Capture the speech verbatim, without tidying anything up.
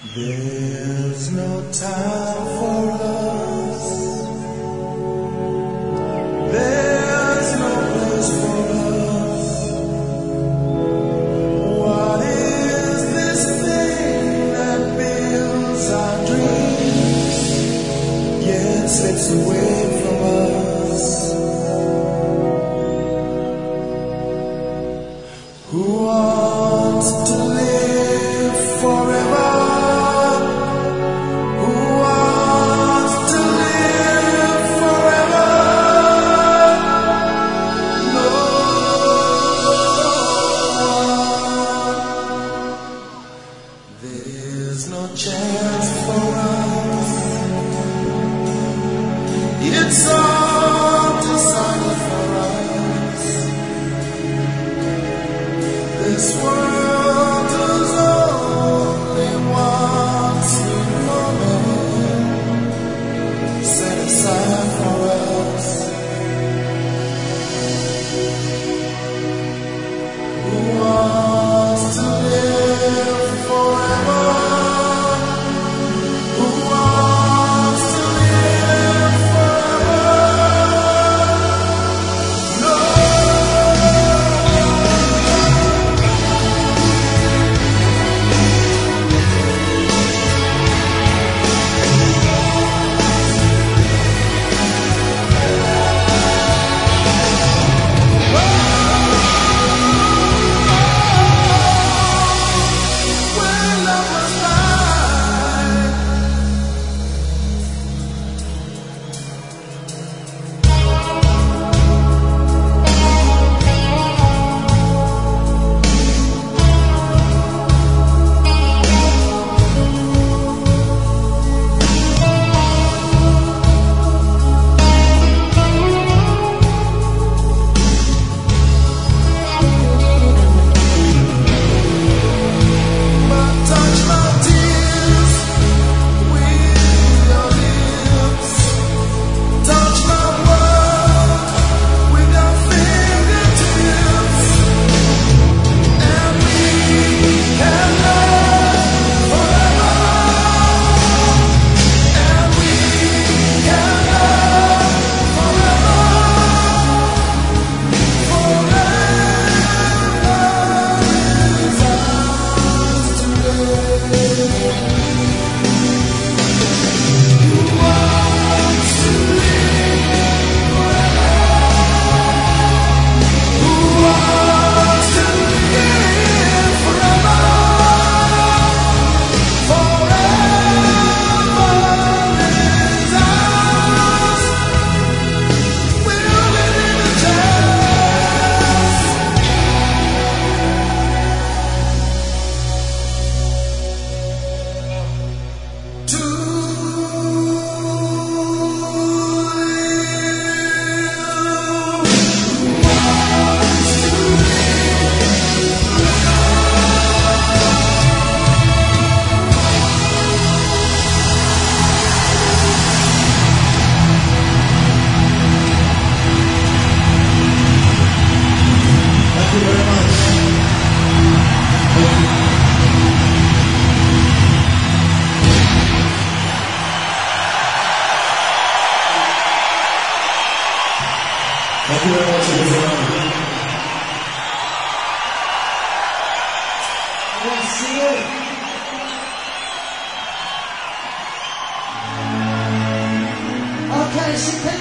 There's no time for us. There's no place for us. What is this thing that builds our dreams, yet slips away from us? Who wants to live forever? It's all decided for us. This world is only one sweet moment set aside for us. Who wants to live forever? Who wants to live Thank you very much, everyone. We'll see you. Okay, so